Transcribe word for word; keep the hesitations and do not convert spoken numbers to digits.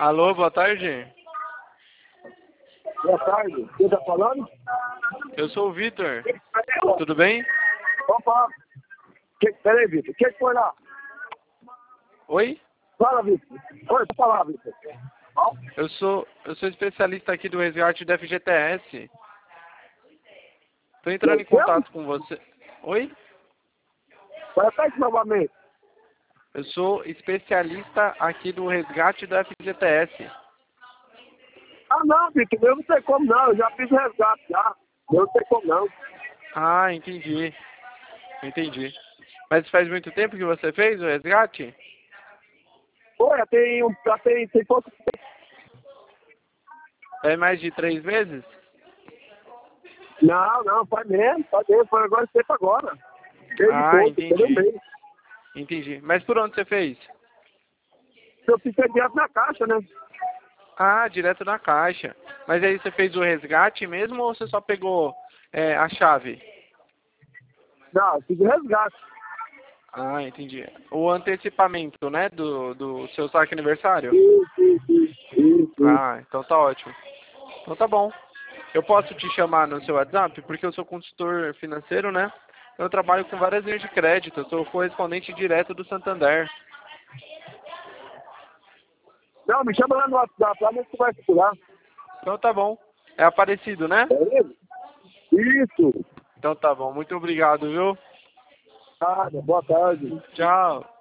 Alô, boa tarde. Boa tarde. Quem tá falando? Eu sou o Vitor. Tudo bem? Opa. Que, peraí, Vitor. O que que foi lá? Oi? Fala, Vitor. Oi, pode falar, Vitor. Eu sou, eu sou especialista aqui do resgate do F G T S. Tô entrando em contato com você. Oi? Repete novamente. Eu sou especialista aqui do resgate do F G T S. Ah, não, Vitor. Eu não sei como não. Eu já fiz o resgate já. Eu não sei como não. Ah, entendi. Entendi. Mas faz muito tempo que você fez o resgate? Pô, já tem, um, já tem, tem pouco tempo. É mais de três meses? Não, não, faz mesmo. Faz mesmo. Foi agora tempo agora. Desde Ah, pouco, entendeu entendi. bem. Entendi. Mas por onde você fez? Eu fiquei direto na caixa, né? Ah, direto na caixa. Mas aí você fez o resgate mesmo ou você só pegou é, a chave? Não, eu fiz o resgate. Ah, entendi. O antecipamento, né, do, do seu saque aniversário? Isso, isso, isso, isso, isso. Ah, então tá ótimo. Então tá bom. Eu posso te chamar no seu WhatsApp porque eu sou consultor financeiro, né? Eu trabalho com várias linhas de crédito. Eu sou correspondente direto do Santander. Não, me chama lá no WhatsApp, lá a gente conversa por lá. Então tá bom. É Aparecido, né? Beleza? Isso. Então tá bom. Muito obrigado, viu? Nada, boa tarde. Tchau.